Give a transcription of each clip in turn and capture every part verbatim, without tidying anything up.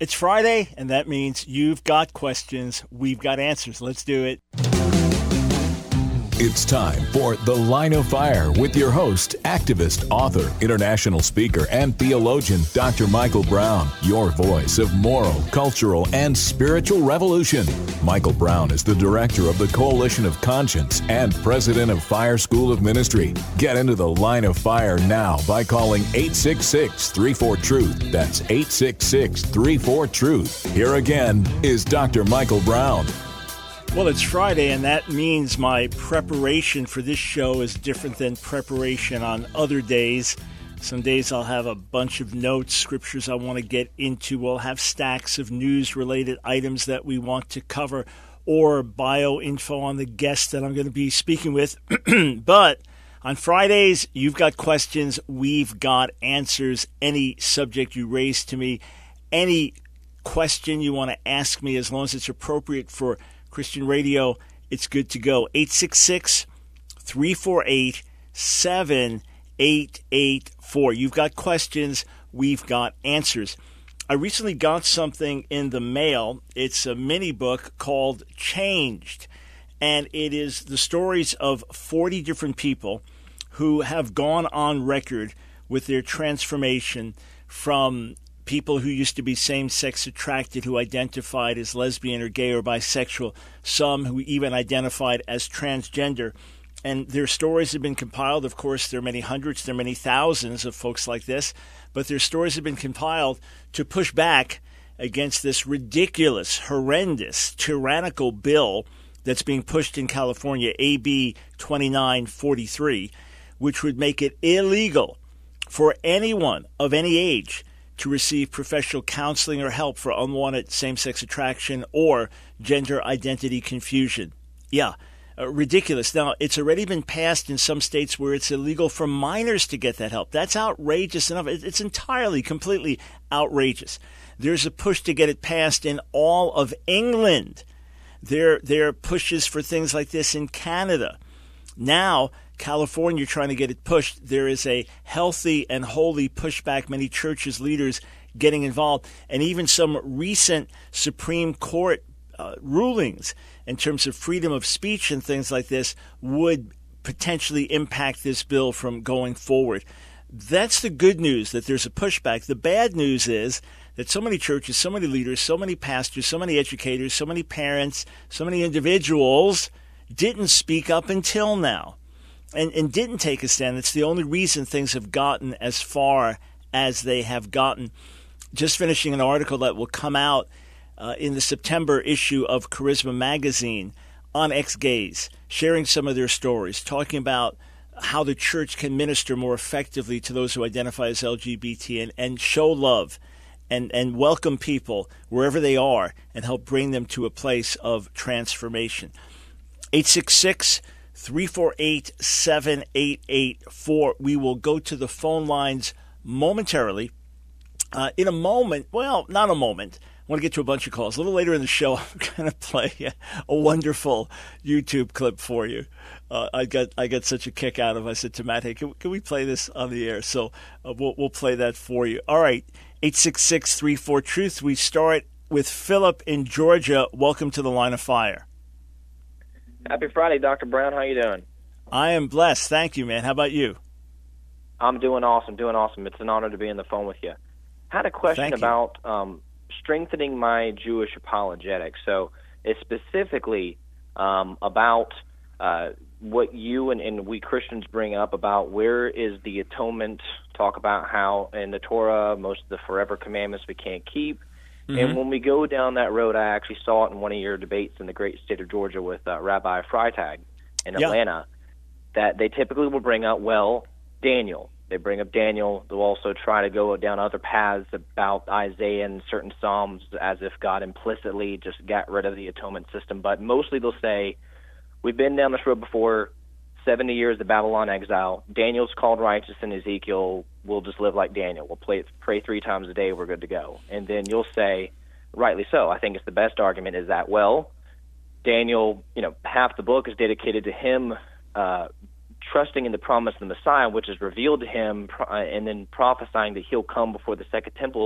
It's Friday, and that means you've got questions, we've got answers. Let's do it. It's time for The Line of Fire with your host, activist, author, international speaker, and theologian, Doctor Michael Brown, your voice of moral, cultural, and spiritual revolution. Michael Brown is the director of the Coalition of Conscience and president of Fire School of Ministry. Get into The Line of Fire now by calling eight six six, three four, truth. That's eight six six, three four, truth. Here again is Doctor Michael Brown. Well, it's Friday, and that means my preparation for this show is different than preparation on other days. Some days I'll have a bunch of notes, scriptures I want to get into. We'll have stacks of news-related items that we want to cover, or bio info on the guest that I'm going to be speaking with. But on Fridays, you've got questions, we've got answers. Any subject you raise to me, any question you want to ask me, as long as it's appropriate for Christian radio, it's good to go. eight six six, three four eight, seven eight eight four. You've got questions, we've got answers. I recently got something in the mail. It's a mini book called Changed, and it is the stories of forty different people who have gone on record with their transformation from people who used to be same-sex attracted, who identified as lesbian or gay or bisexual, some who even identified as transgender. And their stories have been compiled. Of course, there are many hundreds, there are many thousands of folks like this, but their stories have been compiled to push back against this ridiculous, horrendous, tyrannical bill that's being pushed in California, A B twenty-nine forty-three, which would make it illegal for anyone of any age to receive professional counseling or help for unwanted same-sex attraction or gender identity confusion. Yeah, uh, ridiculous. Now, it's already been passed in some states where it's illegal for minors to get that help. That's outrageous enough. It's entirely, completely outrageous. There's a push to get it passed in all of England. There, there are pushes for things like this in Canada. Now, California trying to get it pushed. There is a healthy and holy pushback, many churches, leaders getting involved, and even some recent Supreme Court uh, rulings in terms of freedom of speech and things like this would potentially impact this bill from going forward. That's the good news, that there's a pushback. The bad news is that so many churches, so many leaders, so many pastors, so many educators, so many parents, so many individuals didn't speak up until now. And, and didn't take a stand. It's the only reason things have gotten as far as they have gotten. Just finishing an article that will come out uh, in the September issue of Charisma Magazine on ex-gays, sharing some of their stories, talking about how the church can minister more effectively to those who identify as L G B T and, and show love and, and welcome people wherever they are and help bring them to a place of transformation. eight six six, three four eight, seven eight eight four. We will go to the phone lines momentarily. Uh, in a moment, well, not a moment. I want to get to a bunch of calls. A little later in the show, I'm going to play a, a wonderful YouTube clip for you. Uh, I got I got such a kick out of it. I said to Matt, hey, can, can we play this on the air? So uh, we'll, we'll play that for you. All right, eight six six, three four, truth. We start with Philip in Georgia. Welcome to the Line of Fire. Happy Friday, Doctor Brown. How you doing? I am blessed. Thank you, man. How about you? I'm doing awesome, doing awesome. It's an honor to be on the phone with you. I had a question about um, strengthening my Jewish apologetics. So it's specifically um, about uh, what you and, and we Christians bring up about where is the atonement, talk about how in the Torah, most of the forever commandments we can't keep. Mm-hmm. And when we go down that road, I actually saw it in one of your debates in the great state of Georgia with uh, Rabbi Freitag in yeah. Atlanta, that they typically will bring up, well, Daniel. They bring up Daniel. They'll also try to go down other paths about Isaiah and certain Psalms as if God implicitly just got rid of the atonement system. But mostly they'll say, we've been down this road before, seventy years of Babylon exile. Daniel's called righteous in Ezekiel. We'll just live like Daniel. We'll play, pray three times a day. We're good to go. And then you'll say, rightly so. I think it's the best argument is that, well, Daniel, you know, half the book is dedicated to him uh, trusting in the promise of the Messiah, which is revealed to him, uh, and then prophesying that he'll come before the second temple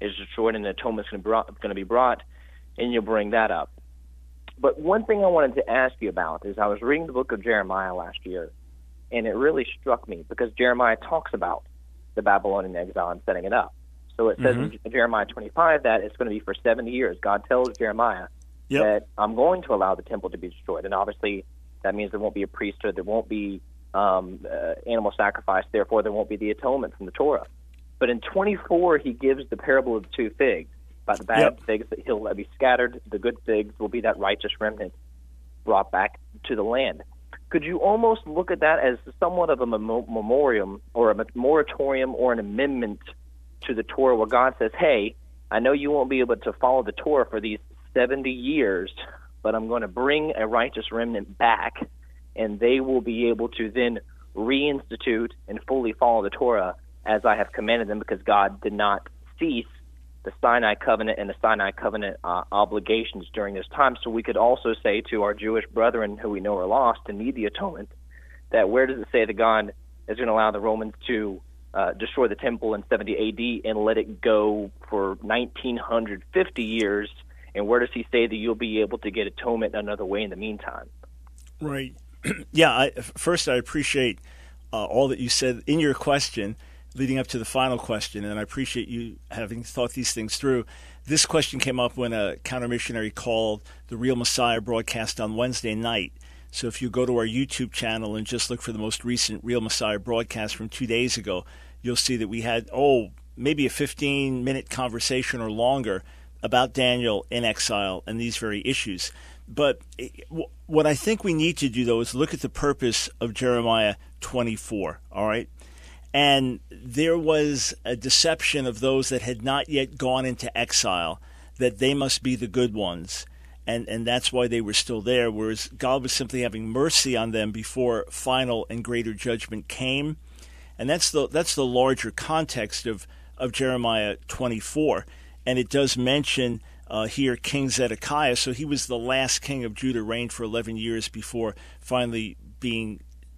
is destroyed and the atonement is going to be brought, and you'll bring that up. But one thing I wanted to ask you about is I was reading the book of Jeremiah last year, and it really struck me because Jeremiah talks about the Babylonian exile and setting it up. So it says mm-hmm. in Jeremiah twenty-five that it's going to be for seventy years. God tells Jeremiah yep. that I'm going to allow the temple to be destroyed. And obviously that means there won't be a priesthood, there won't be um, uh, animal sacrifice, therefore there won't be the atonement from the Torah. But in twenty-four, he gives the parable of the two figs. About the bad yep. figs that he'll be scattered, the good figs will be that righteous remnant brought back to the land. Could you almost look at that as somewhat of a memoriam or a moratorium or an amendment to the Torah where God says, hey, I know you won't be able to follow the Torah for these seventy years, but I'm going to bring a righteous remnant back, and they will be able to then reinstitute and fully follow the Torah as I have commanded them, because God did not cease the Sinai covenant and the Sinai covenant uh, obligations during this time. So we could also say to our Jewish brethren who we know are lost and need the atonement, that where does it say that God is going to allow the Romans to uh, destroy the temple in seventy A D and let it go for nineteen fifty years? And where does he say that you'll be able to get atonement another way in the meantime? Right. yeah, I, first I appreciate uh, all that you said in your question leading up to the final question, and I appreciate you having thought these things through. This question came up when a counter-missionary called the Real Messiah broadcast on Wednesday night. So if you go to our YouTube channel and just look for the most recent Real Messiah broadcast from two days ago, you'll see that we had, oh, maybe a fifteen-minute conversation or longer about Daniel in exile and these very issues. But what I think we need to do, though, is look at the purpose of Jeremiah twenty-four, all right? And there was a deception of those that had not yet gone into exile, that they must be the good ones, and, and that's why they were still there, whereas God was simply having mercy on them before final and greater judgment came. And that's the that's the larger context of, of Jeremiah twenty-four. And it does mention uh, here King Zedekiah, so he was the last king of Judah, reigned for eleven years before finally being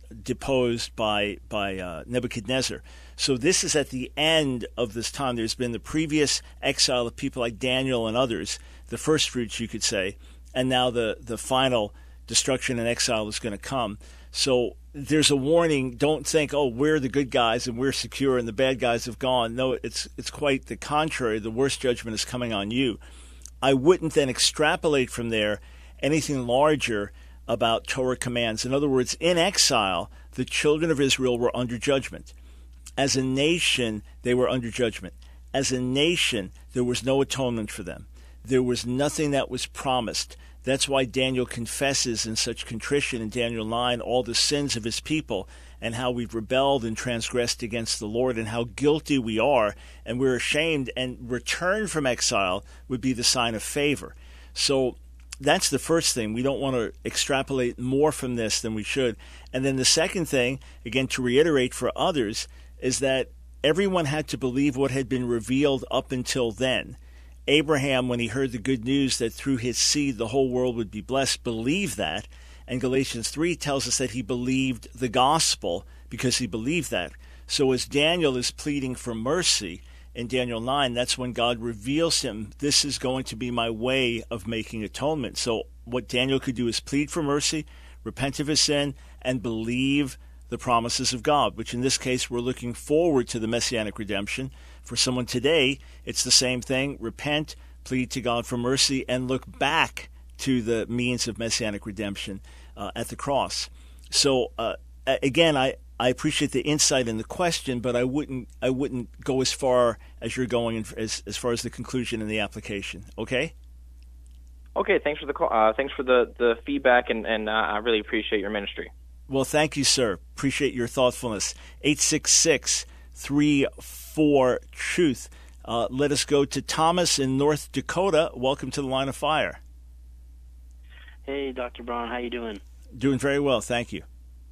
deposed by by uh, Nebuchadnezzar. So this is at the end of this time. There's been the previous exile of people like Daniel and others, the first fruits, you could say, and now the, the final destruction and exile is going to come. So there's a warning. Don't think, oh, we're the good guys and we're secure and the bad guys have gone. No, it's it's quite the contrary. The worst judgment is coming on you. I wouldn't then extrapolate from there anything larger about Torah commands. In other words, in exile, the children of Israel were under judgment. As a nation, they were under judgment. As a nation, there was no atonement for them. There was nothing that was promised. That's why Daniel confesses in such contrition in Daniel nine all the sins of his people and how we've rebelled and transgressed against the Lord and how guilty we are, and we're ashamed, and return from exile would be the sign of favor. So that's the first thing. We don't want to extrapolate more from this than we should. And then the second thing, again, to reiterate for others, is that everyone had to believe what had been revealed up until then. Abraham, when he heard the good news that through his seed the whole world would be blessed, believed that. And Galatians three tells us that he believed the gospel because he believed that. So as Daniel is pleading for mercy in Daniel nine, that's when God reveals him, this is going to be my way of making atonement. So what Daniel could do is plead for mercy, repent of his sin, and believe the promises of God, which in this case we're looking forward to the messianic redemption. For someone today, it's the same thing. Repent, plead to God for mercy, and look back to the means of messianic redemption uh, at the cross. So uh, again, I, I appreciate the insight in the question, but I wouldn't I wouldn't go as far as you're going in, as as far as the conclusion and the application. Okay. Okay. Thanks for the call. Uh, thanks for the, the feedback, and and uh, I really appreciate your ministry. Well, thank you, sir. Appreciate your thoughtfulness. eight six six, three four, truth. Uh, let us go to Thomas in North Dakota. Welcome to the Line of Fire. Hey, Doctor Brown. How you doing? Doing very well. Thank you.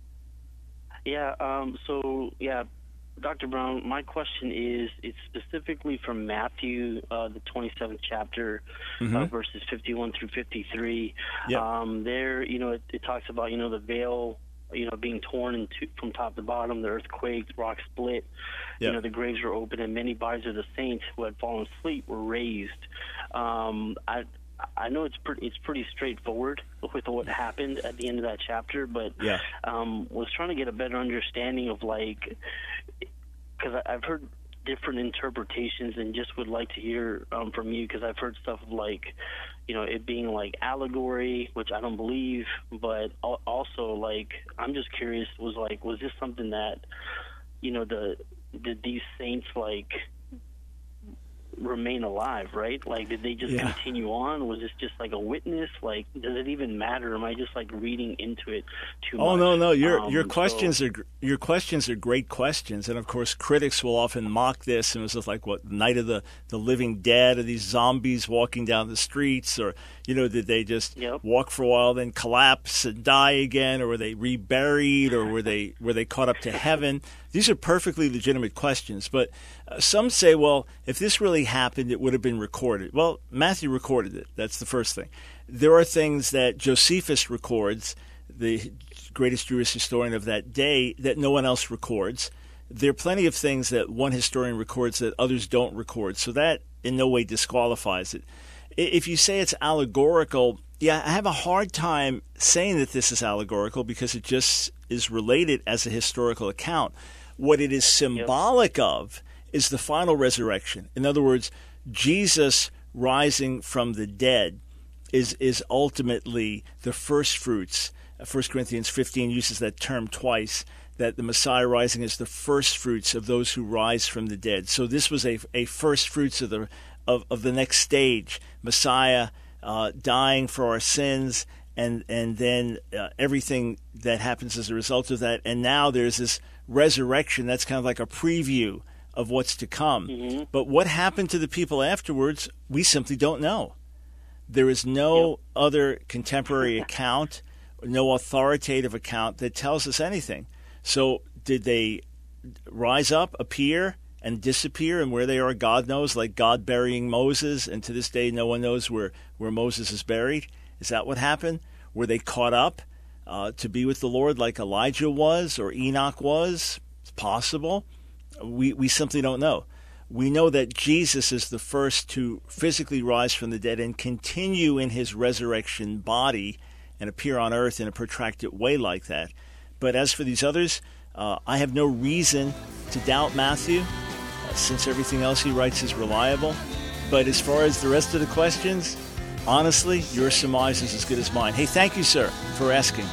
Yeah, um, so, yeah, Doctor Brown, my question is, it's specifically from Matthew, uh, the twenty-seventh chapter, mm-hmm. uh, verses fifty-one through fifty-three. Yep. Um, there, you know, it, it talks about, you know, the veil you know, being torn into from top to bottom, the earth quaked, rocks split, yep. you know, the graves were open, and many bodies of the saints who had fallen asleep were raised. Um, I I know it's pretty it's pretty straightforward with what happened at the end of that chapter, but yeah. um, was trying to get a better understanding of, like, because I've heard different interpretations and just would like to hear um, from you, because I've heard stuff of, like, you know, it being like allegory, which I don't believe, but also, like, I'm just curious, was like, was this something that, you know, the did these saints, like, remain alive, right? Like, did they just yeah. continue on? Was this just like a witness? Like, does it even matter? Am I just like reading into it too oh, much? Oh no, no, your um, your questions so, are your questions are great questions, and of course, critics will often mock this, and it's just like, what, Night of the the Living Dead? Are these zombies walking down the streets, or, you know, did they just yep. walk for a while, then collapse and die again, or were they reburied, or were they were they caught up to heaven? These are perfectly legitimate questions, but uh, some say, well, if this really happened, it would have been recorded. Well, Matthew recorded it. That's the first thing. There are things that Josephus records, the greatest Jewish historian of that day, that no one else records. There are plenty of things that one historian records that others don't record, so that in no way disqualifies it. If you say it's allegorical, yeah, I have a hard time saying that this is allegorical because it just is related as a historical account. What it is symbolic yep. of is the final resurrection. In other words, Jesus rising from the dead is is ultimately the first fruits. First Corinthians fifteen uses that term twice, that the Messiah rising is the first fruits of those who rise from the dead. So this was a, a first fruits of the of, of the next stage, Messiah uh, dying for our sins, and and then uh, everything that happens as a result of that. And now there's this resurrection that's kind of like a preview of what's to come. Mm-hmm. But what happened to the people afterwards, we simply don't know. There is no yep. other contemporary account, no authoritative account that tells us anything. So did they rise up, appear, and disappear, and where they are, God knows, like God burying Moses, and to this day no one knows where, where Moses is buried? Is that what happened? Were they caught up uh, to be with the Lord like Elijah was or Enoch was? It's possible. We we simply don't know. We know that Jesus is the first to physically rise from the dead and continue in his resurrection body and appear on earth in a protracted way like that. But as for these others, uh, I have no reason to doubt Matthew, uh, since everything else he writes is reliable. But as far as the rest of the questions, honestly, your surmise is as good as mine. Hey, thank you, sir, for asking.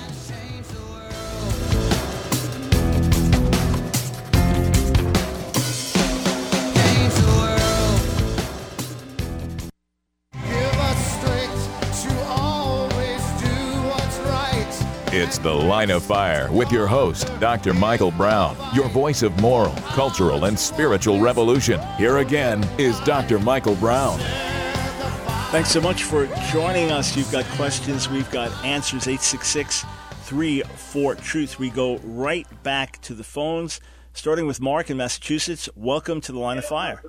It's The Line of Fire with your host, Doctor Michael Brown, your voice of moral, cultural, and spiritual revolution. Here again is Doctor Michael Brown. Thanks so much for joining us. You've got questions, we've got answers. Eight six six, three four, truth. We go right back to the phones, starting with Mark in Massachusetts. Welcome to The Line of Fire.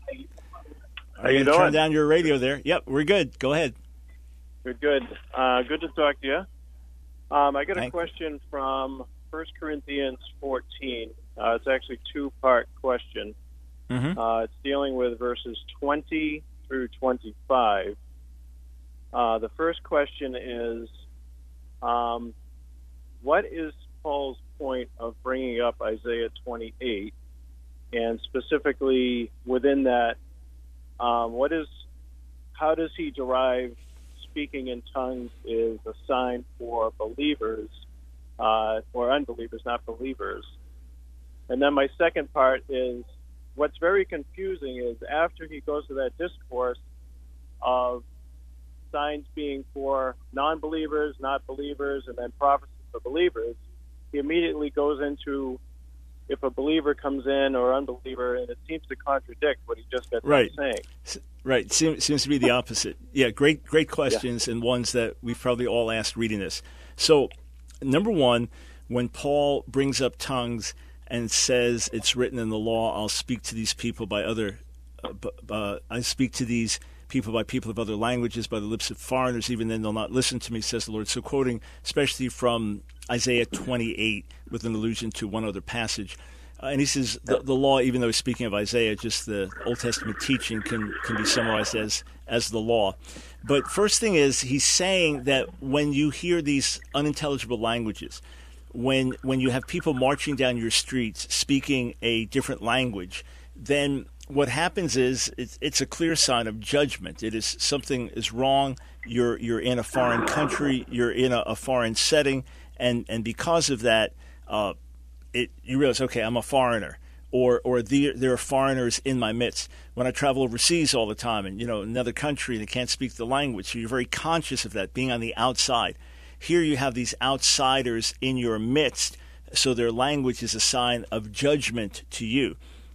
How you doing? Turn down your radio there. Yep, we're good. Go ahead. Good, good. Uh, good to talk to you. Um, I got a Thank question from First Corinthians fourteen. Uh, it's actually a two-part question. Mm-hmm. Uh, it's dealing with verses twenty through twenty-five. Uh, the first question is, um, what is Paul's point of bringing up Isaiah twenty-eight? And specifically within that, um, what is, how does he derive speaking in tongues is a sign for believers uh, or unbelievers, not believers? And then my second part is, what's very confusing is after he goes to that discourse of signs being for non-believers, not believers, and then prophecies for believers, he immediately goes into if a believer comes in or unbeliever, and it seems to contradict what he just got right. saying. Right. Seems, seems to be the opposite. Yeah, great great questions, yeah. And ones that we've probably all asked reading this. So, number one, when Paul brings up tongues and says it's written in the law, I'll speak to these people by other, uh, uh, I speak to these people by people of other languages, by the lips of foreigners, even then they'll not listen to me, says the Lord. So quoting especially from Isaiah twenty-eight with an allusion to one other passage. Uh, and he says the, the law, even though he's speaking of Isaiah, just the Old Testament teaching can, can be summarized as, as the law. But first thing is, he's saying that when you hear these unintelligible languages, when when you have people marching down your streets speaking a different language, then what happens is it's, it's a clear sign of judgment. It is something is wrong. You're you're in a foreign country. You're in a, a foreign setting, and and because of that, uh, it you realize, okay, I'm a foreigner, or or the, there are foreigners in my midst. When I travel overseas all the time, and you know another country and they can't speak the language, so you're very conscious of that, being on the outside. Here you have these outsiders in your midst, so their language is a sign of judgment to you.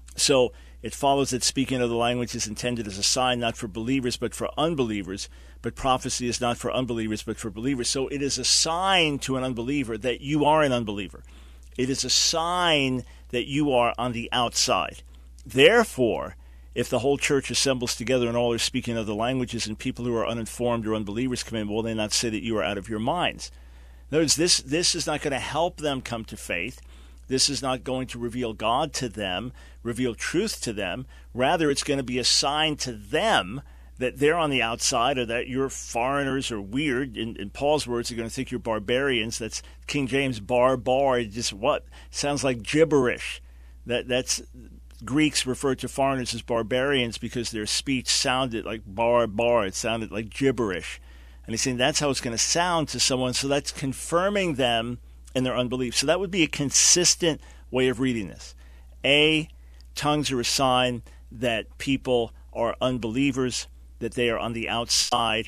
So it follows that speaking of the language is intended as a sign not for believers but for unbelievers, but prophecy is not for unbelievers but for believers. So it is a sign to an unbeliever that you are an unbeliever. It is a sign that you are on the outside. Therefore, if the whole church assembles together and all are speaking other languages and people who are uninformed or unbelievers come in, will they not say that you are out of your minds? In other words, this, this is not going to help them come to faith. This is not going to reveal God to them, reveal truth to them. Rather, it's going to be a sign to them that they're on the outside, or that you're foreigners or weird. In, in Paul's words, they're going to think you're barbarians. That's King James, bar, bar. Just what? Sounds like gibberish. That That's... Greeks referred to foreigners as barbarians because their speech sounded like bar, bar. It sounded like gibberish. And he's saying that's how it's going to sound to someone. So that's confirming them in their unbelief. So that would be a consistent way of reading this. A, tongues are a sign that people are unbelievers, that they are on the outside.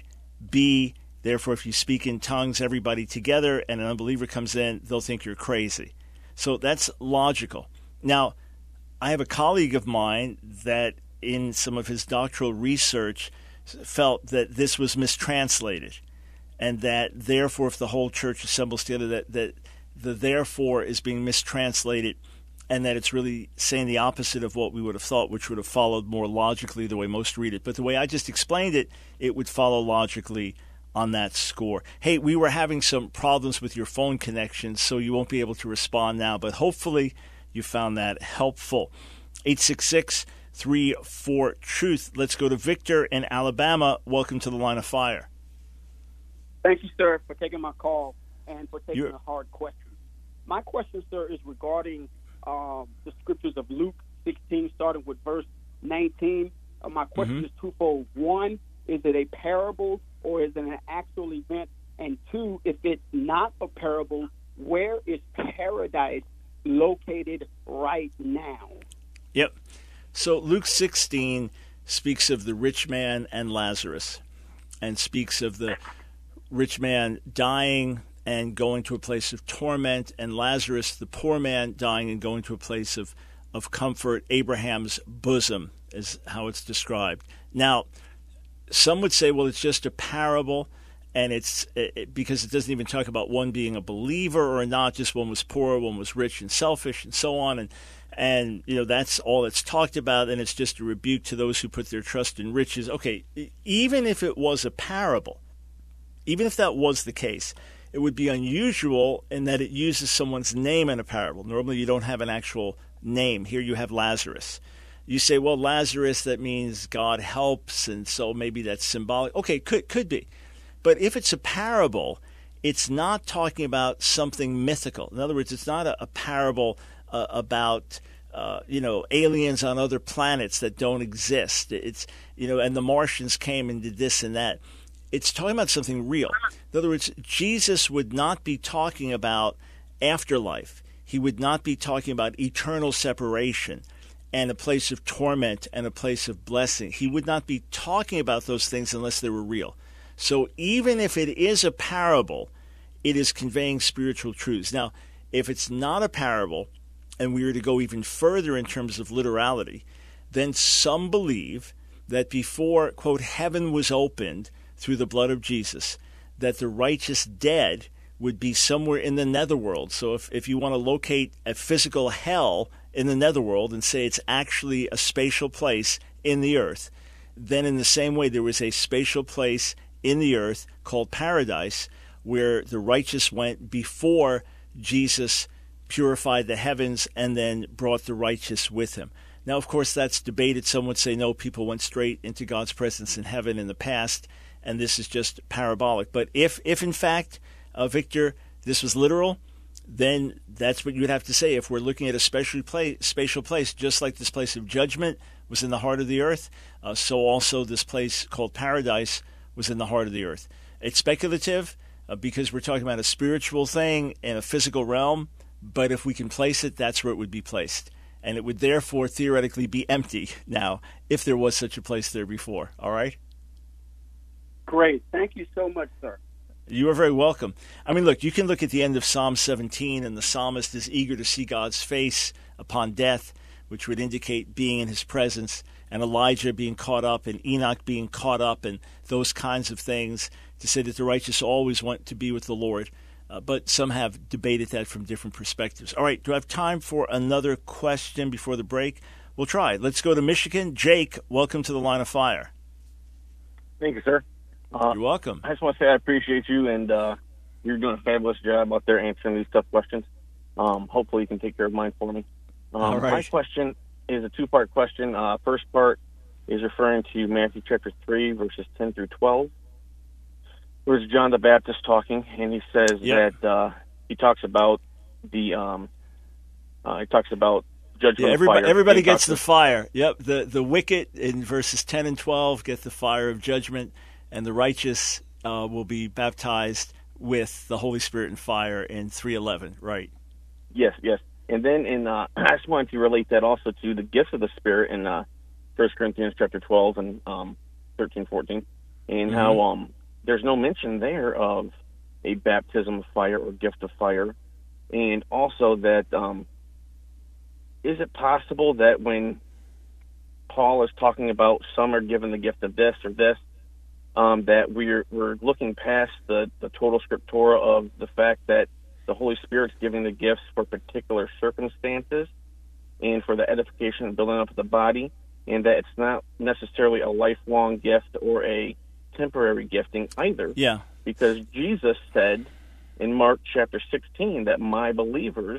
B, therefore, if you speak in tongues, everybody together, and an unbeliever comes in, they'll think you're crazy. So that's logical. Now, I have a colleague of mine that in some of his doctoral research felt that this was mistranslated, and that therefore if the whole church assembles together, that, that the therefore is being mistranslated, and that it's really saying the opposite of what we would have thought, which would have followed more logically the way most read it. But the way I just explained it, it would follow logically on that score. Hey, we were having some problems with your phone connection, so you won't be able to respond now, but hopefully you found that helpful. eight six six, three four, truth. Let's go to Victor in Alabama. Welcome to the Line of Fire. Thank you, sir, for taking my call and for taking You're... a hard question. My question, sir, is regarding um, the scriptures of Luke sixteen, starting with verse nineteen. Uh, my question mm-hmm. is twofold. One, is it a parable or is it an actual event? And two, if it's not a parable, where is paradise located right now? Yep. So Luke sixteen speaks of the rich man and Lazarus, and speaks of the rich man dying and going to a place of torment, and Lazarus, the poor man, dying and going to a place of, of comfort. Abraham's bosom is how it's described. Now, some would say, well, it's just a parable, and it's it, because it doesn't even talk about one being a believer or not, just one was poor, one was rich and selfish, and so on. And, and you know, that's all that's talked about, and it's just a rebuke to those who put their trust in riches. Okay, even if it was a parable, even if that was the case, it would be unusual in that it uses someone's name in a parable. Normally you don't have an actual name. Here you have Lazarus. You say, well, Lazarus, that means God helps, and so maybe that's symbolic. Okay, could could be. But if it's a parable, it's not talking about something mythical. In other words, it's not a, a parable uh, about uh, you know aliens on other planets that don't exist. It's you know, and the Martians came and did this and that. It's talking about something real. In other words, Jesus would not be talking about afterlife. He would not be talking about eternal separation and a place of torment and a place of blessing. He would not be talking about those things unless they were real. So even if it is a parable, it is conveying spiritual truths. Now, if it's not a parable, and we were to go even further in terms of literality, then some believe that before, quote, heaven was opened through the blood of Jesus, that the righteous dead would be somewhere in the netherworld. So if, if you want to locate a physical hell in the netherworld and say it's actually a spatial place in the earth, then in the same way there was a spatial place in the earth called paradise where the righteous went before Jesus purified the heavens and then brought the righteous with him. Now, of course, that's debated. Some would say, no, people went straight into God's presence in heaven in the past, and this is just parabolic. But if, if in fact, uh, Victor, this was literal, then that's what you would have to say. If we're looking at a special place, spatial place, just like this place of judgment was in the heart of the earth, uh, so also this place called paradise was in the heart of the earth. It's speculative uh, because we're talking about a spiritual thing in a physical realm, but if we can place it, that's where it would be placed. And it would therefore theoretically be empty now if there was such a place there before. All right? Great. Thank you so much, sir. You are very welcome. I mean, look, you can look at the end of Psalm seventeen, and the psalmist is eager to see God's face upon death, which would indicate being in his presence, and Elijah being caught up, and Enoch being caught up, and those kinds of things, to say that the righteous always want to be with the Lord. Uh, but some have debated that from different perspectives. All right, do I have time for another question before the break? We'll try. Let's go to Michigan. Jake, welcome to the Line of Fire. Thank you, sir. Uh, You're welcome. I just want to say I appreciate you, and uh, you're doing a fabulous job out there answering these tough questions. Um, hopefully you can take care of mine for me. Um, All right. My question is a two-part question. Uh, first part is referring to Matthew chapter three, verses ten through twelve. Where's John the Baptist talking, and he says Yep. that uh, he talks about the um, uh, he talks about judgment. Yeah, everybody, fire. everybody He gets talks the fire. Yep, the the wicked in verses ten and twelve get the fire of judgment, and the righteous uh, will be baptized with the Holy Spirit and fire in three eleven. Right. Yes, yes. And then in uh, I just wanted to relate that also to the gifts of the Spirit in uh, First Corinthians chapter twelve and um, thirteen, fourteen, and Mm-hmm. how um, there's no mention there of a baptism of fire or gift of fire, and also that um, is it possible that when Paul is talking about some are given the gift of this or this, um, that we're we're looking past the, the total scriptura of the fact that the Holy Spirit's giving the gifts for particular circumstances and for the edification and building up of the body, and that it's not necessarily a lifelong gift or a temporary gifting either. Yeah. Because Jesus said in Mark chapter sixteen that my believers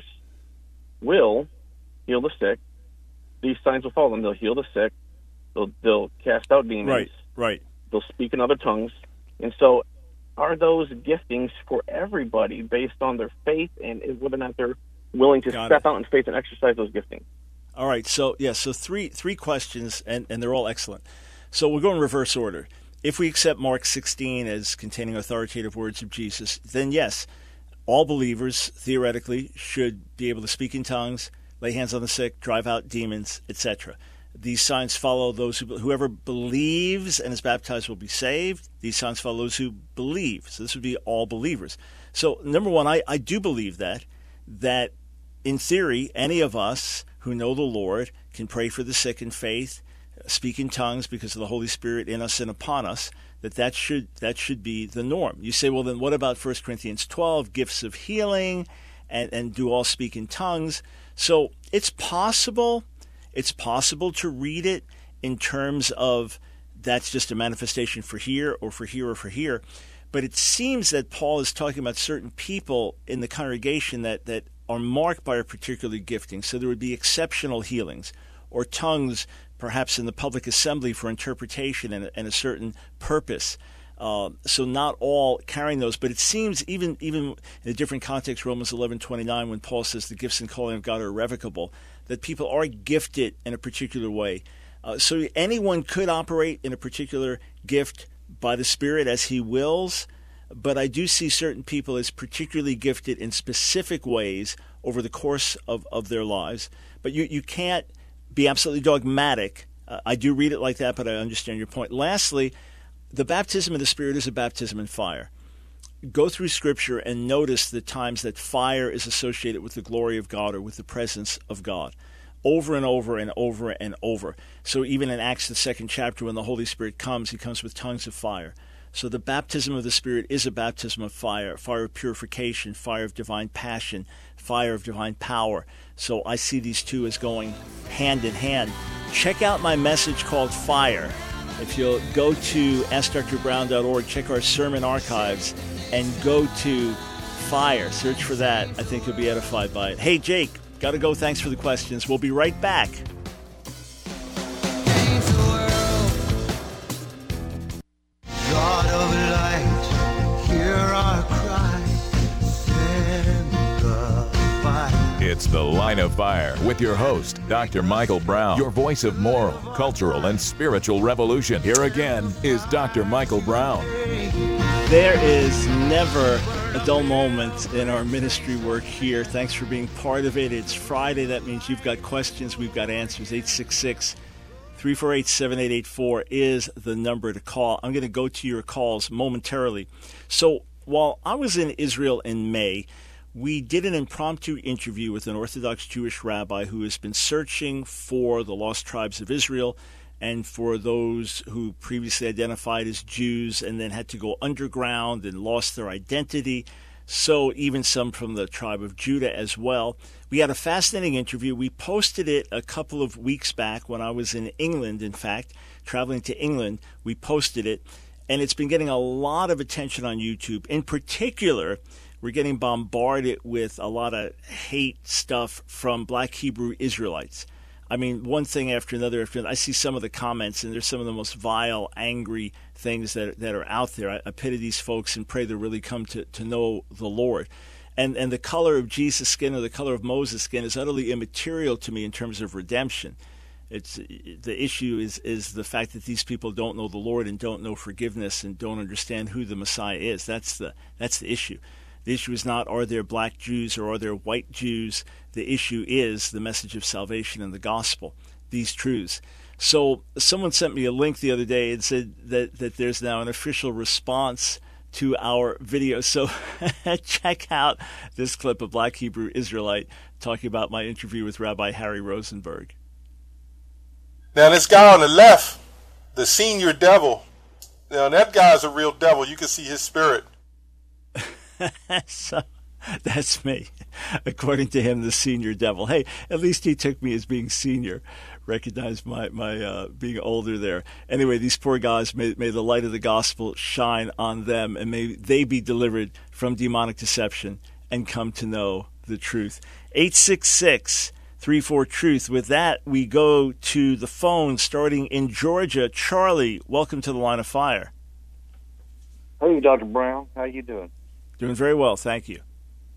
will heal the sick. These signs will follow them. They'll heal the sick. They'll, they'll cast out demons. Right. Right. They'll speak in other tongues. And so are those giftings for everybody based on their faith and whether or not they're willing to Got step it. out in faith and exercise those giftings? All right. So yeah. So three three questions, and, and they're all excellent. So we'll go in reverse order. If we accept Mark sixteen as containing authoritative words of Jesus, then yes, all believers theoretically should be able to speak in tongues, lay hands on the sick, drive out demons, et cetera. These signs follow those who, whoever believes and is baptized will be saved. These signs follow those who believe. So this would be all believers. So number one, I, I do believe that, that in theory, any of us who know the Lord can pray for the sick in faith, speak in tongues because of the Holy Spirit in us and upon us, that that should, that should be the norm. You say, well, then what about First Corinthians twelve, gifts of healing, and, and do all speak in tongues? So it's possible, it's possible to read it in terms of that's just a manifestation for here or for here or for here. But it seems that Paul is talking about certain people in the congregation that, that are marked by a particular gifting. So there would be exceptional healings or tongues perhaps in the public assembly for interpretation and, and a certain purpose. Uh, so not all carrying those, but it seems even even in a different context, Romans eleven twenty-nine, when Paul says the gifts and calling of God are irrevocable, that people are gifted in a particular way. Uh, so anyone could operate in a particular gift by the Spirit as he wills, but I do see certain people as particularly gifted in specific ways over the course of, of their lives. But you, you can't be absolutely dogmatic. Uh, I do read it like that, but I understand your point. Lastly, the baptism of the Spirit is a baptism in fire. Go through Scripture and notice the times that fire is associated with the glory of God or with the presence of God, over and over and over and over. So even in Acts, the second chapter, when the Holy Spirit comes, he comes with tongues of fire. So the baptism of the Spirit is a baptism of fire, fire of purification, fire of divine passion, fire of divine power. So I see these two as going hand in hand. Check out my message called Fire. If you'll go to ask dr brown dot org, check our sermon archives, and go to Fire. Search for that. I think you'll be edified by it. Hey, Jake, got to go. Thanks for the questions. We'll be right back. God of light, hear our cry, send the fire. It's The Line of Fire with your host, Doctor Michael Brown, your voice of moral, cultural, and spiritual revolution. Here again is Doctor Michael Brown. There is never a dull moment in our ministry work here. Thanks for being part of it. It's Friday. That means you've got questions. We've got answers. eight six six, three four eight, seven eight eight four is the number to call. I'm going to go to your calls momentarily. So while I was in Israel in May, we did an impromptu interview with an Orthodox Jewish rabbi who has been searching for the lost tribes of Israel and for those who previously identified as Jews and then had to go underground and lost their identity. So even some from the tribe of Judah as well. We had a fascinating interview. We posted it a couple of weeks back when I was in England, in fact, traveling to England. We posted it, and it's been getting a lot of attention on YouTube. In particular, we're getting bombarded with a lot of hate stuff from Black Hebrew Israelites. I mean, one thing after another after another. I see some of the comments, and there's some of the most vile, angry things that that are out there. I, I pity these folks and pray they really come to, to know the Lord. And and the color of Jesus' skin or the color of Moses' skin is utterly immaterial to me in terms of redemption. It's the issue is is the fact that these people don't know the Lord and don't know forgiveness and don't understand who the Messiah is. That's the that's the issue. The issue is not, are there black Jews or are there white Jews? The issue is the message of salvation and the gospel, these truths. So someone sent me a link the other day and said that, that there's now an official response to our video. So check out this clip of Black Hebrew Israelite talking about my interview with Rabbi Harry Rosenberg. Now this guy on the left, the senior devil, now that guy's a real devil. You can see his spirit. So that's me, according to him, the senior devil. Hey, at least he took me as being senior, recognized my my uh, being older there. Anyway, these poor guys, may, may the light of the gospel shine on them, and may they be delivered from demonic deception and come to know the truth. eight six six, three four, truth. With that, we go to the phone, starting in Georgia. Charlie, welcome to the Line of Fire. Hey, Doctor Brown. How you doing? Doing very well, thank you.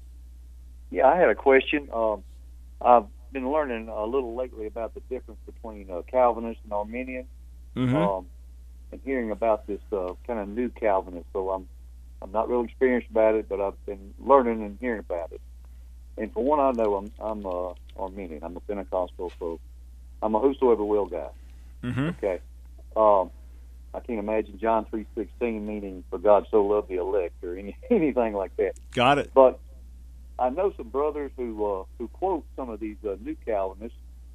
Yeah, I had a question. Um, I've been learning a little lately about the difference between uh, Calvinist and Arminian, mm-hmm. um, and hearing about this uh, kind of new Calvinist. So I'm I'm not real experienced about it, but I've been learning and hearing about it. And for one I know, I'm I'm uh, Arminian. I'm a Pentecostal, so I'm a whosoever will guy. Mm-hmm. Okay. Um, I can't imagine John three sixteen meaning for God so loved the elect or any, anything like that. Got it. But I know some brothers who uh, who quote some of these uh, new Calvinists,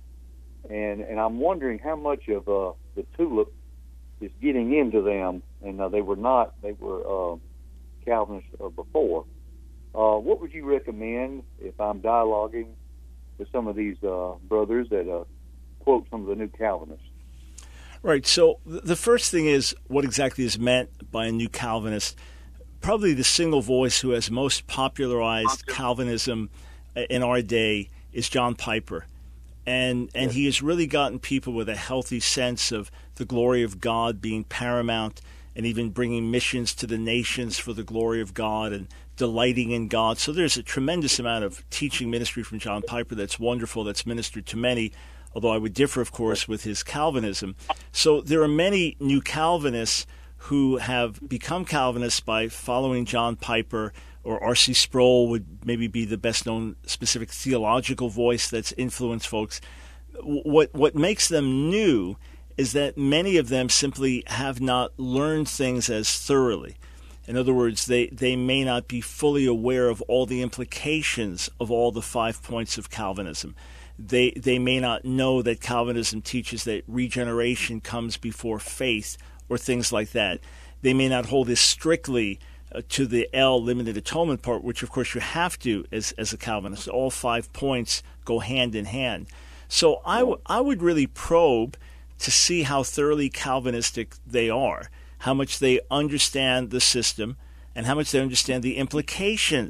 and and I'm wondering how much of uh, the tulip is getting into them. And uh, they were not; they were uh, Calvinists uh, before. Uh, what would you recommend if I'm dialoguing with some of these uh, brothers that uh, quote some of the new Calvinists? Right. So the first thing is, what exactly is meant by a new Calvinist? Probably the single voice who has most popularized Calvinism in our day is John Piper. And and he has really gotten people with a healthy sense of the glory of God being paramount, and even bringing missions to the nations for the glory of God and delighting in God. So there's a tremendous amount of teaching ministry from John Piper that's wonderful, that's ministered to many, although I would differ, of course, with his Calvinism. So there are many new Calvinists who have become Calvinists by following John Piper, or R C Sproul would maybe be the best-known specific theological voice that's influenced folks. What what makes them new is that many of them simply have not learned things as thoroughly. In other words, they, they may not be fully aware of all the implications of all the five points of Calvinism. They they may not know that Calvinism teaches that regeneration comes before faith, or things like that. They may not hold this strictly uh, to the L, limited atonement part, which of course you have to as as a Calvinist. All five points go hand in hand. So I, w- I would really probe to see how thoroughly Calvinistic they are, how much they understand the system, and how much they understand the implications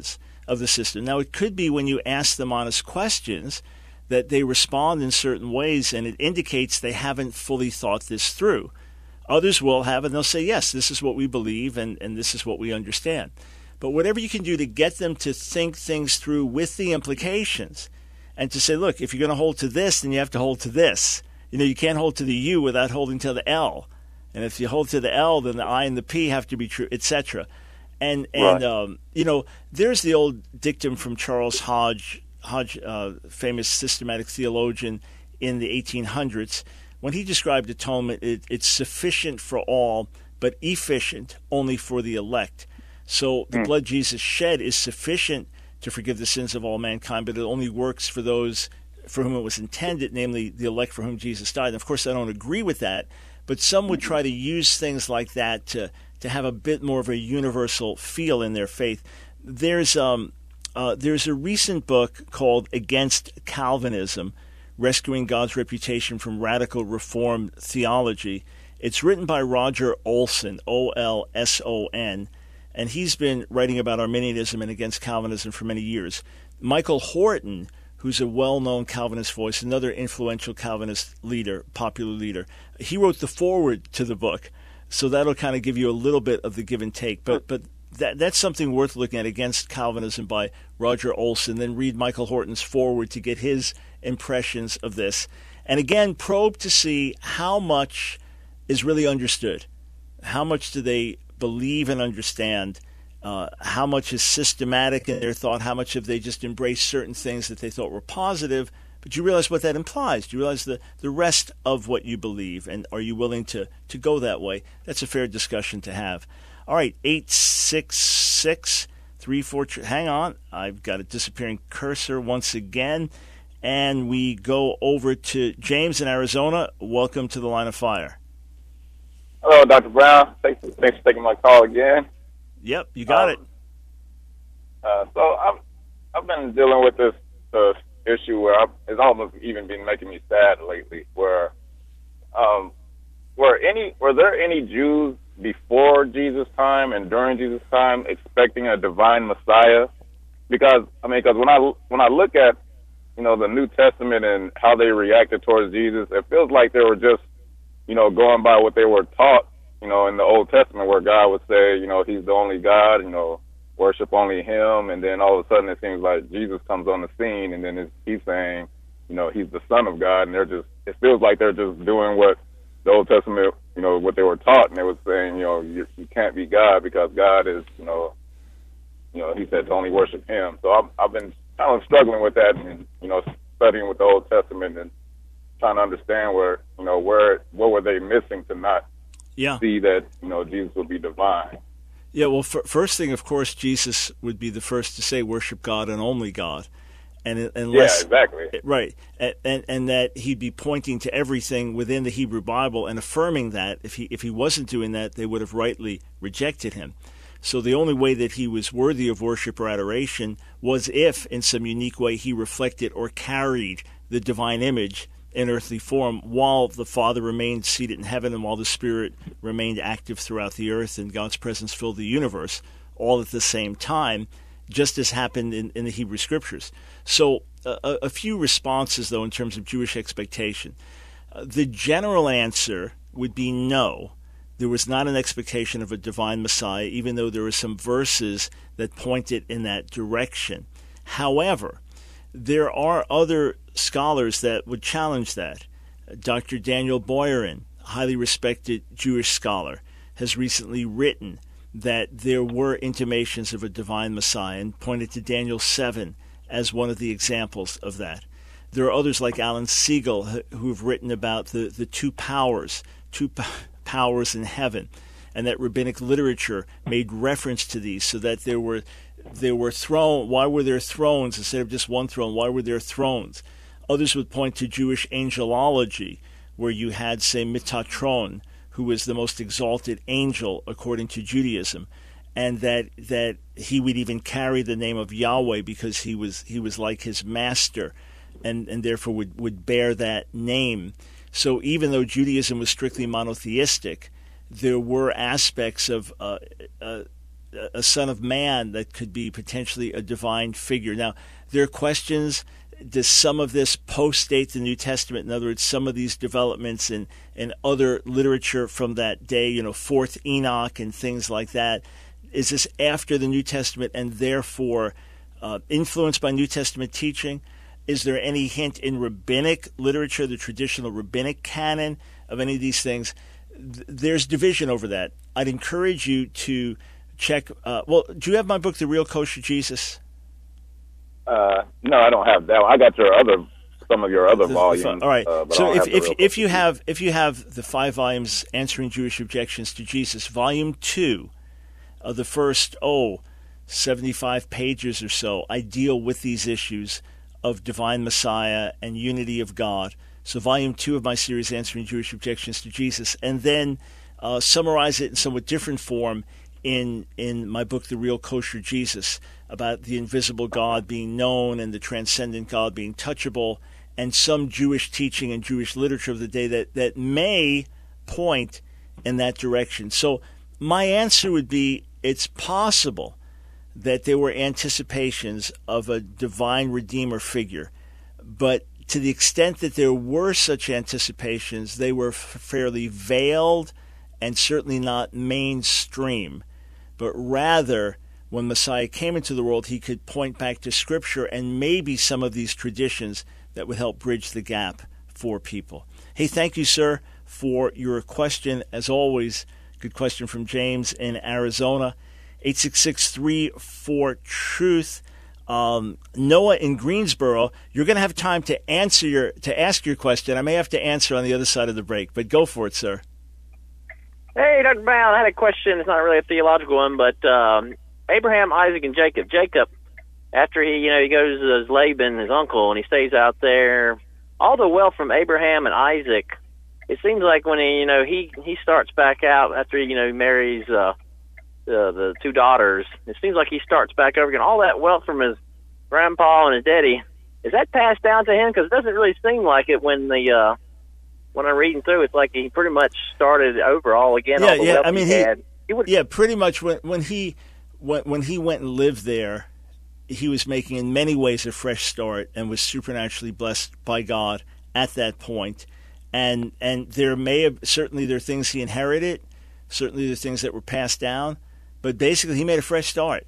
of the system. Now, it could be when you ask them honest questions that they respond in certain ways, and it indicates they haven't fully thought this through. Others will have, and they'll say, yes, this is what we believe, and, and this is what we understand. But whatever you can do to get them to think things through with the implications, and to say, look, if you're going to hold to this, then you have to hold to this. You know, you can't hold to the U without holding to the L. And if you hold to the L, then the I and the P have to be true, et cetera. And, and Right. um, you know, there's the old dictum from Charles Hodge, Hodge, uh, famous systematic theologian in the eighteen hundreds. When he described atonement, it, it's sufficient for all, but efficient only for the elect. So the Mm. blood Jesus shed is sufficient to forgive the sins of all mankind, but it only works for those for whom it was intended, namely the elect for whom Jesus died. And of course, I don't agree with that, but some would try to use things like that to, to have a bit more of a universal feel in their faith. There's um, uh, there's a recent book called Against Calvinism, Rescuing God's Reputation from Radical Reform Theology. It's written by Roger Olson, O L S O N, and he's been writing about Arminianism and against Calvinism for many years. Michael Horton, who's a well-known Calvinist voice, another influential Calvinist leader, popular leader, he wrote the foreword to the book, so that'll kind of give you a little bit of the give and take. But but that that's something worth looking at, Against Calvinism by Roger Olson. Then read Michael Horton's foreword to get his impressions of this. And again, probe to see how much is really understood. How much do they believe and understand? Uh, how much is systematic in their thought? How much have they just embraced certain things that they thought were positive? But you realize what that implies. Do you realize the, the rest of what you believe? And are you willing to, to go that way? That's a fair discussion to have. All right, eight six six, three four, hang on. I've got a disappearing cursor once again. And we go over to James in Arizona. Welcome to the Line of Fire. Hello, Doctor Brown. Thanks, thanks for taking my call again. Yep, you got um, it. Uh, so I've I've been dealing with this uh, issue where I've, it's almost even been making me sad lately. Where um, were any were there any Jews before Jesus' time and during Jesus' time expecting a divine Messiah? Because I mean, because when I when I look at you know the New Testament and how they reacted towards Jesus, it feels like they were just you know going by what they were taught. You know, in the Old Testament, where God would say, you know, He's the only God, you know, worship only Him, and then all of a sudden it seems like Jesus comes on the scene, and then it's, He's saying, you know, He's the Son of God, and they're just, it feels like they're just doing what the Old Testament, you know, what they were taught, and they were saying, you know, you, you can't be God because God is, you know, you know, He said to only worship Him. So I've, I've been kind of struggling with that, and you know, studying with the Old Testament and trying to understand where, you know, where what were they missing to not Yeah. see that, you know, Jesus would be divine. Yeah, well, f- first thing, of course, Jesus would be the first to say, worship God and only God. And unless, yeah, exactly. Right. And, and and that he'd be pointing to everything within the Hebrew Bible and affirming that. If he if he wasn't doing that, they would have rightly rejected him. So the only way that he was worthy of worship or adoration was if, in some unique way, he reflected or carried the divine image in earthly form while the Father remained seated in heaven and while the Spirit remained active throughout the earth and God's presence filled the universe, all at the same time, just as happened in, in the Hebrew Scriptures. So uh, a, a few responses, though, in terms of Jewish expectation. Uh, the general answer would be no. There was not an expectation of a divine Messiah, even though there were some verses that pointed in that direction. However, there are other scholars that would challenge that. Doctor Daniel Boyarin, highly respected Jewish scholar, has recently written that there were intimations of a divine Messiah and pointed to Daniel seven as one of the examples of that. There are others like Alan Siegel who have written about the, the two powers, two p- powers in heaven, and that rabbinic literature made reference to these so that there were There were thrones. Why were there thrones instead of just one throne? Why were there thrones? Others would point to Jewish angelology, where you had, say, Metatron, who was the most exalted angel according to Judaism, and that that he would even carry the name of Yahweh because he was he was like his master, and, and therefore would, would bear that name. So even though Judaism was strictly monotheistic, there were aspects of uh, uh, a son of man that could be potentially a divine figure. Now, there are questions. Does some of this post-date the New Testament? In other words, some of these developments in, in other literature from that day, you know, Fourth Enoch and things like that, is this after the New Testament and therefore uh, influenced by New Testament teaching? Is there any hint in rabbinic literature, the traditional rabbinic canon of any of these things? There's division over that. I'd encourage you to check. Uh, well, do you have my book, The Real Kosher Jesus? Uh, no, I don't have that one. I got your other, some of your other The- volumes. All right. Uh, but I so don't if have the if Real if you Kosher have if you have the five volumes Answering Jewish Objections to Jesus, Volume Two, of the first oh seventy-five pages or so, I deal with these issues of divine Messiah and unity of God. So Volume Two of my series, Answering Jewish Objections to Jesus, and then uh, summarize it in somewhat different form in in my book, The Real Kosher Jesus, about the invisible God being known and the transcendent God being touchable, and some Jewish teaching and Jewish literature of the day that, that may point in that direction. So my answer would be, it's possible that there were anticipations of a divine Redeemer figure, but to the extent that there were such anticipations, they were f- fairly veiled and certainly not mainstream, but rather when Messiah came into the world, he could point back to Scripture and maybe some of these traditions that would help bridge the gap for people. Hey, thank you, sir, for your question. As always, good question from James in Arizona. eight six six, three four, truth. Um, Noah in Greensboro, you're going to have time to answer your to ask your question. I may have to answer on the other side of the break, but go for it, sir. Hey, Doctor Brown, I had a question. It's not really a theological one, but um, Abraham, Isaac, and Jacob. Jacob, after he, you know, he goes to his Laban, his uncle, and he stays out there. All the wealth from Abraham and Isaac, it seems like when he, you know, he he starts back out after he, you know, he marries uh, the the two daughters. It seems like he starts back over again. All that wealth from his grandpa and his daddy, is that passed down to him? Because it doesn't really seem like it when the uh, when I'm reading through. It's like he pretty much started over all again. Yeah, all the yeah. wealth I mean, he, he, had. He would, yeah, pretty much when when he when when he went and lived there, he was making in many ways a fresh start and was supernaturally blessed by God at that point. And and there may have certainly there are things he inherited, certainly there are things that were passed down, but basically he made a fresh start.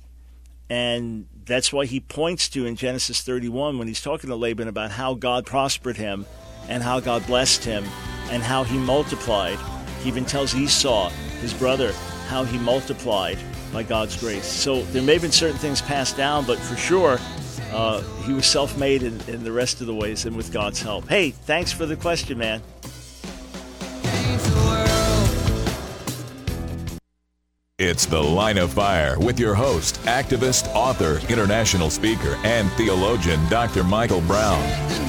And that's why he points to in Genesis thirty-one when he's talking to Laban about how God prospered him and how God blessed him and how he multiplied. He even tells Esau, his brother, how he multiplied by God's grace. So there may have been certain things passed down, but for sure uh, he was self-made in, in the rest of the ways and with God's help. Hey, thanks for the question, man. It's The Line of Fire with your host, activist, author, international speaker, and theologian, Doctor Michael Brown.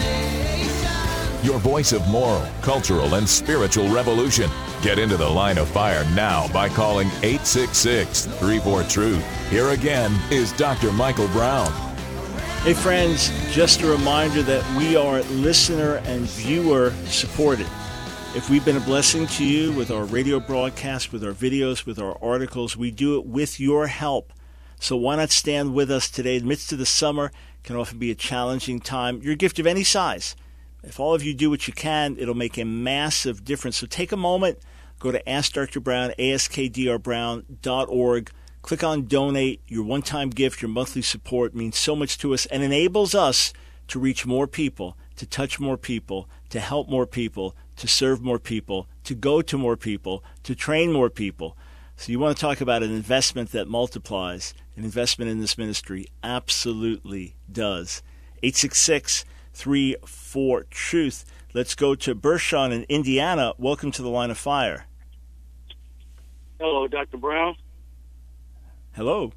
Your voice of moral, cultural, and spiritual revolution. Get into The Line of Fire now by calling eight six six, three four, truth. Here again is Doctor Michael Brown. Hey friends, just a reminder that we are listener and viewer supported. If we've been a blessing to you with our radio broadcast, with our videos, with our articles, we do it with your help. So why not stand with us today? In the midst of the summer can often be a challenging time. Your gift of any size. If all of you do what you can, it'll make a massive difference. So take a moment, go to Ask Doctor Brown, ask d r brown dot org. Click on Donate. Your one-time gift, your monthly support means so much to us and enables us to reach more people, to touch more people, to help more people, to serve more people, to go to more people, to train more people. So you want to talk about an investment that multiplies. An investment in this ministry absolutely does. eight six six, three four, truth. Let's go to Bershon in Indiana. Welcome to The Line of Fire. Hello, Doctor Brown. Hello.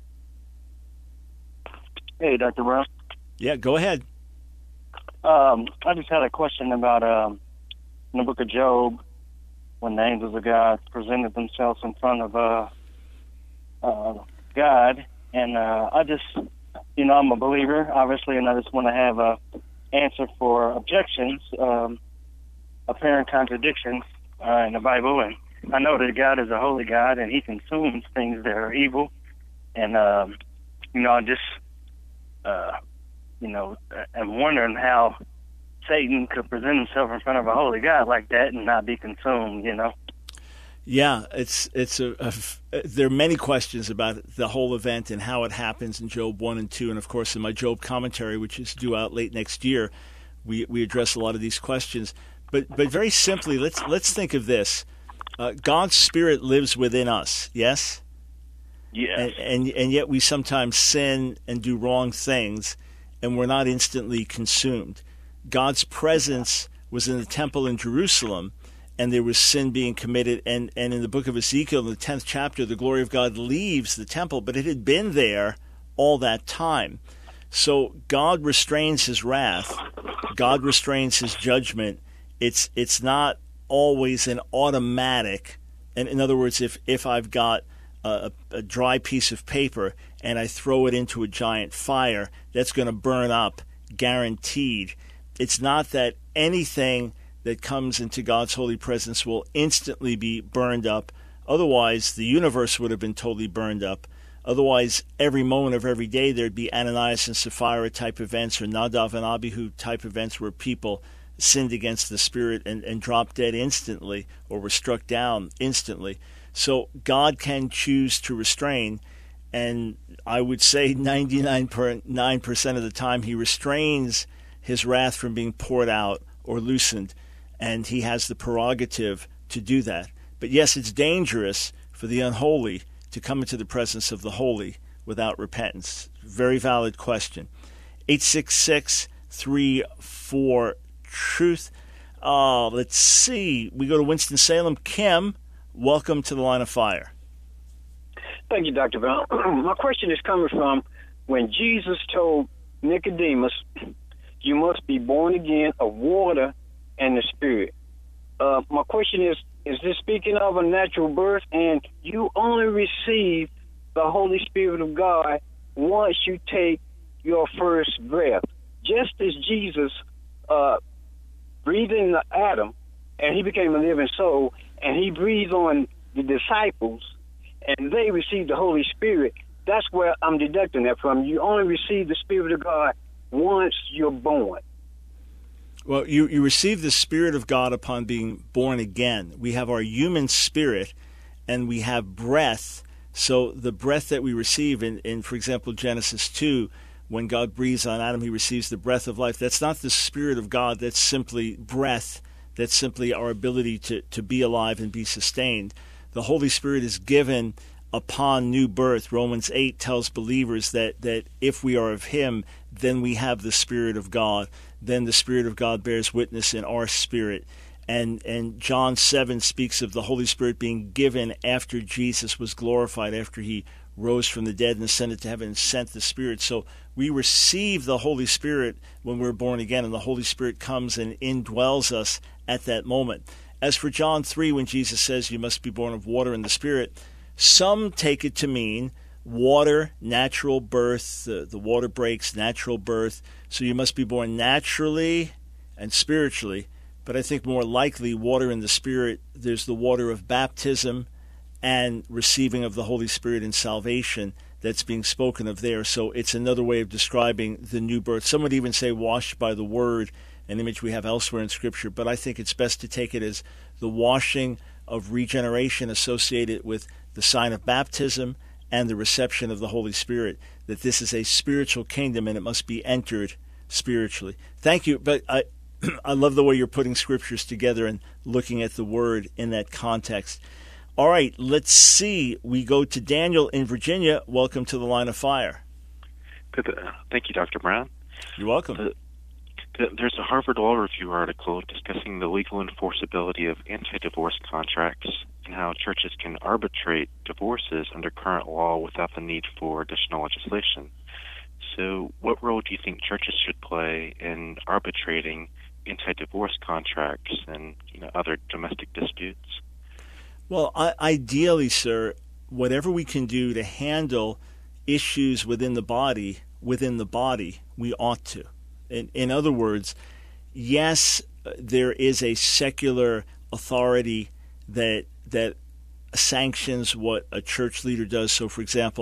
Hey, Doctor Brown. Yeah, go ahead. Um, I just had a question about um, in the book of Job, when the angels of God presented themselves in front of uh, uh, God, and uh, I just, you know, I'm a believer, obviously, and I just want to have a answer for objections, um, apparent contradictions uh, in the Bible. And I know that God is a holy God, and He consumes things that are evil. And, um, you know, I just, uh, you know, I'm wondering how Satan could present himself in front of a holy God like that and not be consumed, you know? Yeah, it's it's a, a there are many questions about the whole event and how it happens in Job one and two, and of course in my Job commentary, which is due out late next year, we we address a lot of these questions. But but very simply, let's let's think of this: uh, God's Spirit lives within us. Yes. Yes. And, and and yet we sometimes sin and do wrong things, and we're not instantly consumed. God's presence was in the temple in Jerusalem, and there was sin being committed. And, and in the book of Ezekiel, in the tenth chapter, the glory of God leaves the temple, but it had been there all that time. So God restrains his wrath. God restrains his judgment. It's it's not always an automatic. And in other words, if, if I've got a, a dry piece of paper and I throw it into a giant fire, that's going to burn up, guaranteed. It's not that anything that comes into God's holy presence will instantly be burned up. Otherwise, the universe would have been totally burned up. Otherwise, every moment of every day, there'd be Ananias and Sapphira type events or Nadav and Abihu type events where people sinned against the Spirit and, and dropped dead instantly or were struck down instantly. So God can choose to restrain, and I would say ninety-nine point nine percent of the time he restrains his wrath from being poured out or loosened, and he has the prerogative to do that. But yes, it's dangerous for the unholy to come into the presence of the holy without repentance. Very valid question. eight six six, three four, truth. Uh, let's see. We go to Winston-Salem. Kim, welcome to the Line of Fire. Thank you, Doctor Brown. My question is coming from when Jesus told Nicodemus, you must be born again of water and the Spirit. Uh, my question is, is this speaking of a natural birth, and you only receive the Holy Spirit of God once you take your first breath? Just as Jesus uh, breathed into Adam, and he became a living soul, and he breathed on the disciples, and they received the Holy Spirit, that's where I'm deducting that from. You only receive the Spirit of God once you're born. Well, you, you receive the Spirit of God upon being born again. We have our human spirit, and we have breath. So the breath that we receive in, in, for example, Genesis two, when God breathes on Adam, he receives the breath of life. That's not the Spirit of God. That's simply breath. That's simply our ability to, to be alive and be sustained. The Holy Spirit is given upon new birth. Romans eight tells believers that, that if we are of him, then we have the Spirit of God. Then the Spirit of God bears witness in our spirit. And and John seven speaks of the Holy Spirit being given after Jesus was glorified, after he rose from the dead and ascended to heaven and sent the Spirit. So we receive the Holy Spirit when we're born again, and the Holy Spirit comes and indwells us at that moment. As for John three, when Jesus says you must be born of water and the Spirit, some take it to mean water, natural birth, the, the water breaks, natural birth. So you must be born naturally and spiritually. But I think more likely water and the Spirit, there's the water of baptism and receiving of the Holy Spirit in salvation that's being spoken of there. So it's another way of describing the new birth. Some would even say washed by the Word, an image we have elsewhere in Scripture. But I think it's best to take it as the washing of regeneration associated with the sign of baptism and the reception of the Holy Spirit, that this is a spiritual kingdom and it must be entered spiritually. Thank you. But I, I love the way you're putting scriptures together and looking at the word in that context. All right, let's see. We go to Daniel in Virginia. Welcome to the Line of Fire. Thank you, Doctor Brown. You're welcome. The, the, there's a Harvard Law Review article discussing the legal enforceability of anti-divorce contracts and how churches can arbitrate divorces under current law without the need for additional legislation. So what role do you think churches should play in arbitrating anti-divorce contracts and you know other domestic disputes? Well, I, ideally, sir, whatever we can do to handle issues within the body, within the body, we ought to. In, in other words, yes, there is a secular authority that that sanctions what a church leader does. So, for example,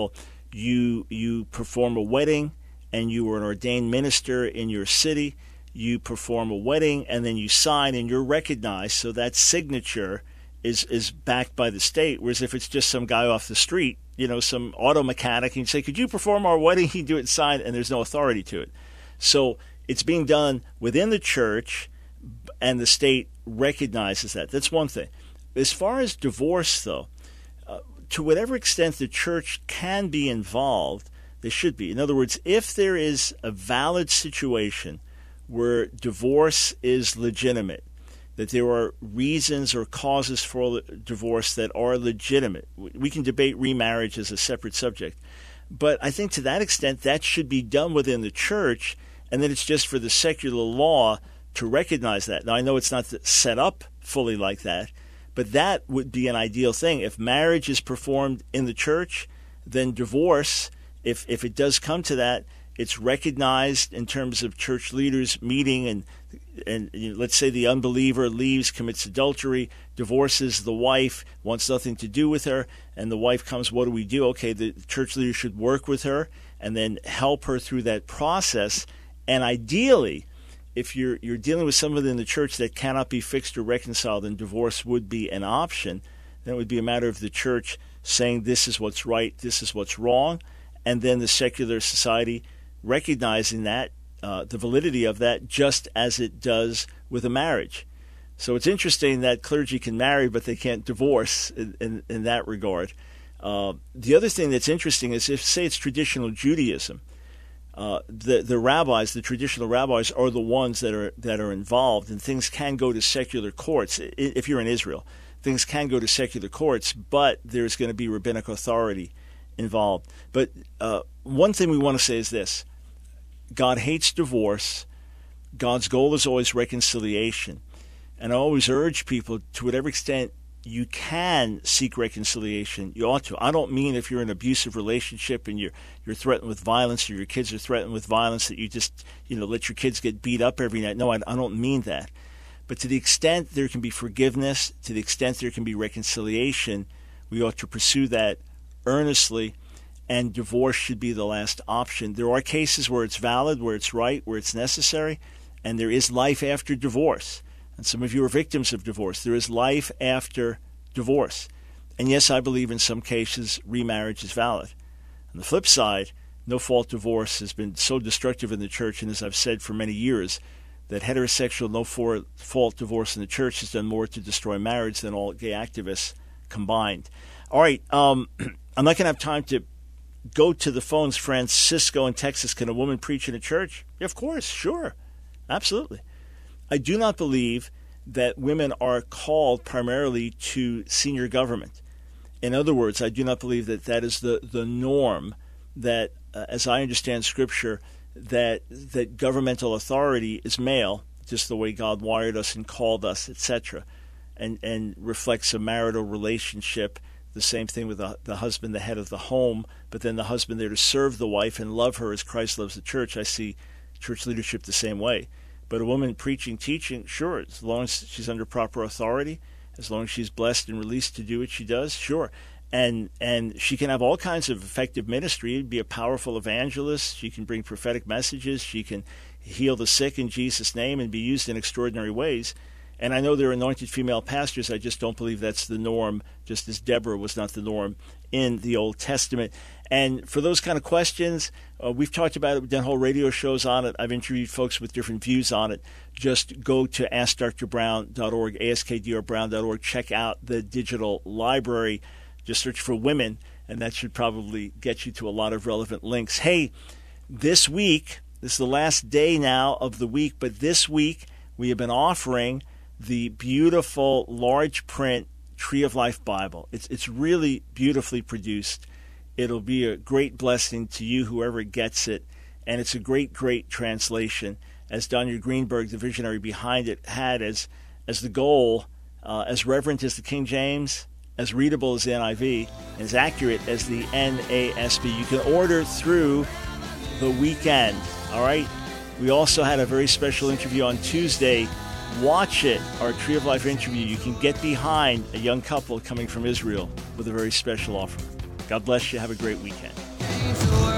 you you perform a wedding and you were an ordained minister in your city, you perform a wedding and then you sign and you're recognized, so that signature is is backed by the state. Whereas if it's just some guy off the street, you know, some auto mechanic, and you say, could you perform our wedding? He'd do it and sign, and there's no authority to it. So it's being done within the church, and the state recognizes that. That's one thing. As far as divorce, though, uh, to whatever extent the church can be involved, they should be. In other words, if there is a valid situation where divorce is legitimate, that there are reasons or causes for divorce that are legitimate, we can debate remarriage as a separate subject. But I think to that extent, that should be done within the church, and then it's just for the secular law to recognize that. Now, I know it's not set up fully like that, but that would be an ideal thing. If marriage is performed in the church, then divorce, if if it does come to that, it's recognized in terms of church leaders meeting, and and you know, let's say the unbeliever leaves, commits adultery, divorces the wife, wants nothing to do with her, and the wife comes, what do we do? Okay, the church leader should work with her and then help her through that process. And ideally, if you're you're dealing with somebody in the church that cannot be fixed or reconciled, and divorce would be an option, then it would be a matter of the church saying this is what's right, this is what's wrong, and then the secular society recognizing that, uh, the validity of that, just as it does with a marriage. So it's interesting that clergy can marry, but they can't divorce in, in, in that regard. Uh, the other thing that's interesting is if, say, it's traditional Judaism, uh, the the rabbis, the traditional rabbis, are the ones that are that are involved, and things can go to secular courts. If you're in Israel, things can go to secular courts, but there's going to be rabbinic authority involved. But uh, one thing we want to say is this: God hates divorce. God's goal is always reconciliation. And I always urge people, to whatever extent you can seek reconciliation, you ought to. I don't mean if you're in an abusive relationship and you're you're threatened with violence, or your kids are threatened with violence, that you just, you know, let your kids get beat up every night. No, I, I don't mean that. But to the extent there can be forgiveness, to the extent there can be reconciliation, we ought to pursue that earnestly, and divorce should be the last option. There are cases where it's valid, where it's right, where it's necessary, and there is life after divorce. And some of you are victims of divorce. There is life after divorce. And yes, I believe in some cases remarriage is valid. On the flip side, no-fault divorce has been so destructive in the church, and as I've said for many years, that heterosexual no-fault divorce in the church has done more to destroy marriage than all gay activists combined. All right, um, I'm not going to have time to go to the phones. Francisco in Texas, can a woman preach in a church? Yeah, of course, sure, absolutely. I do not believe that women are called primarily to senior government. In other words, I do not believe that that is the, the norm, that, uh, as I understand Scripture, that that governmental authority is male, just the way God wired us and called us, et cetera, and, and reflects a marital relationship. The same thing with the, the husband, the head of the home, but then the husband there to serve the wife and love her as Christ loves the church. I see church leadership the same way. But a woman preaching, teaching, sure, as long as she's under proper authority, as long as she's blessed and released to do what she does, sure. And and she can have all kinds of effective ministry, be a powerful evangelist. She can bring prophetic messages. She can heal the sick in Jesus' name and be used in extraordinary ways. And I know there are anointed female pastors. I just don't believe that's the norm, just as Deborah was not the norm in the Old Testament. And for those kind of questions, uh, we've talked about it. We've done whole radio shows on it. I've interviewed folks with different views on it. Just go to ask dr brown dot org, ask dr brown dot org. Check out the digital library. Just search for women, and that should probably get you to a lot of relevant links. Hey, this week, this is the last day now of the week, but this week we have been offering the beautiful large print Tree of Life Bible. It's it's really beautifully produced. It'll be a great blessing to you, whoever gets it, and it's a great, great translation, as Daniel Greenberg, the visionary behind it, had as as the goal, uh, as reverent as the King James, as readable as the N I V, and as accurate as the N A S B. You can order through the weekend, all right? We also had a very special interview on Tuesday. Watch it, our Tree of Life interview. You can get behind a young couple coming from Israel with a very special offer. God bless you. Have a great weekend. seems so